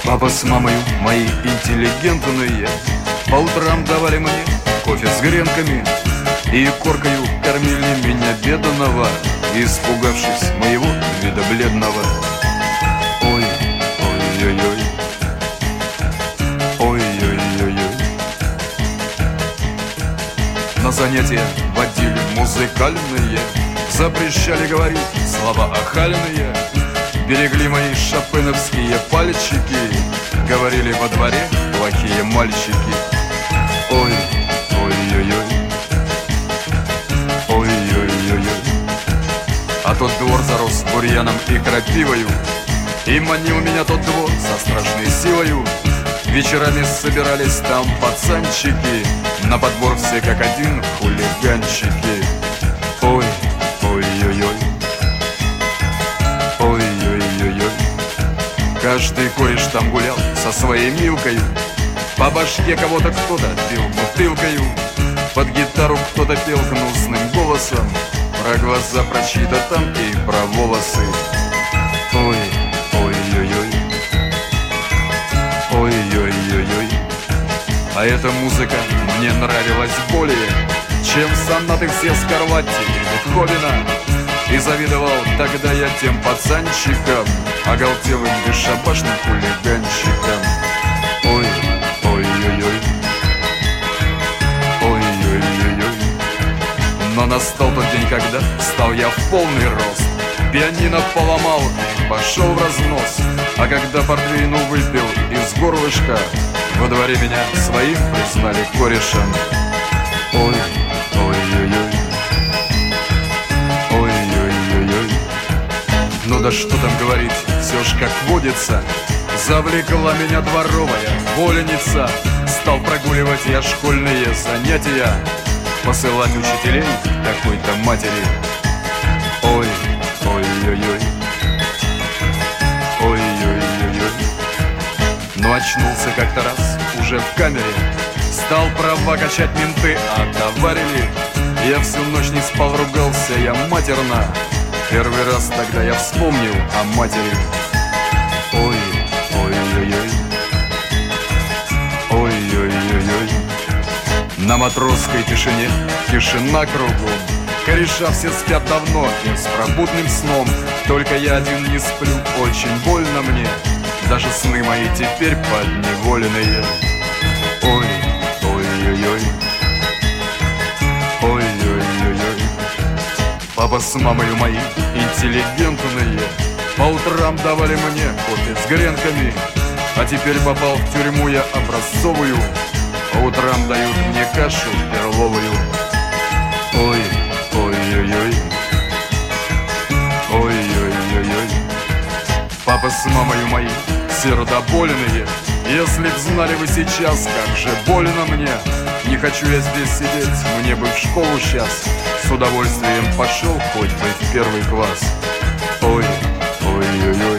Папа с мамой мои интеллигентные по утрам давали мне кофе с гренками и коркою кормили меня бедного, испугавшись моего вида бледного. Ой, ой-ой-ой, ой-ой-ой-ой. На занятия водили музыкальные, запрещали говорить слова охальные, берегли мои шопеновские пальчики, говорили во дворе плохие мальчики. Ой, ой-ой-ой, ой-ой-ой-ой. А тот двор зарос бурьяном и крапивою, и манил меня тот двор со страшной силою. Вечерами собирались там пацанчики, на подбор все как один хулиганчики. Ой, ой-ой-ой, ой-ой-ой-ой. Каждый кореш там гулял со своей милкою, по башке кого-то кто-то бил бутылкою, под гитару кто-то пел гнусным голосом про глаза, про чьи-то там и про волосы. Ой, ой-ой-ой, ой-ой-ой-ой. А эта музыка мне нравилась более, чем сонаты все Скарлатти и Бетховена. И завидовал тогда я тем пацанчикам, оголтелым бесшабашным хулиганчикам. Ой, ой-ой-ой, ой-ой-ой-ой. Но настал тот день, когда стал я в полный рост, пианино поломал и пошел в разнос. А когда портвейну выпил из горлышка, во дворе меня своим признали корешем. Ой, ой-ой-ой, ой-ой-ой-ой. Ну да что там говорить, все ж как водится, завлекла меня дворовая вольница. Стал прогуливать я школьные занятия, посылать учителей к такой-то матери. Ой, ой-ой-ой, ой-ой-ой-ой. Но очнулся как-то раз уже в камере, стал права качать, менты отоварили. Я всю ночь не спал, ругался я матерно, первый раз тогда я вспомнил о матери. Ой, ой-ой-ой, ой-ой-ой-ой. На матросской тишине тишина кругом, кореша все спят давно беспробудным сном, только я один не сплю, очень больно мне, даже сны мои теперь подневоленные. Ой, ой-ой-ой, ой-ой-ой-ой. Папа с мамой мои интеллигентные по утрам давали мне кофе с гренками, а теперь попал в тюрьму я образцовую, по утрам дают мне кашу перловую. Ой, ой-ой-ой, ой-ой-ой-ой. Папа с мамой мои сердобольные, если б знали вы сейчас, как же больно мне. Не хочу я здесь сидеть, мне бы в школу сейчас, с удовольствием пошел хоть бы в первый класс. Ой, ой-ой-ой,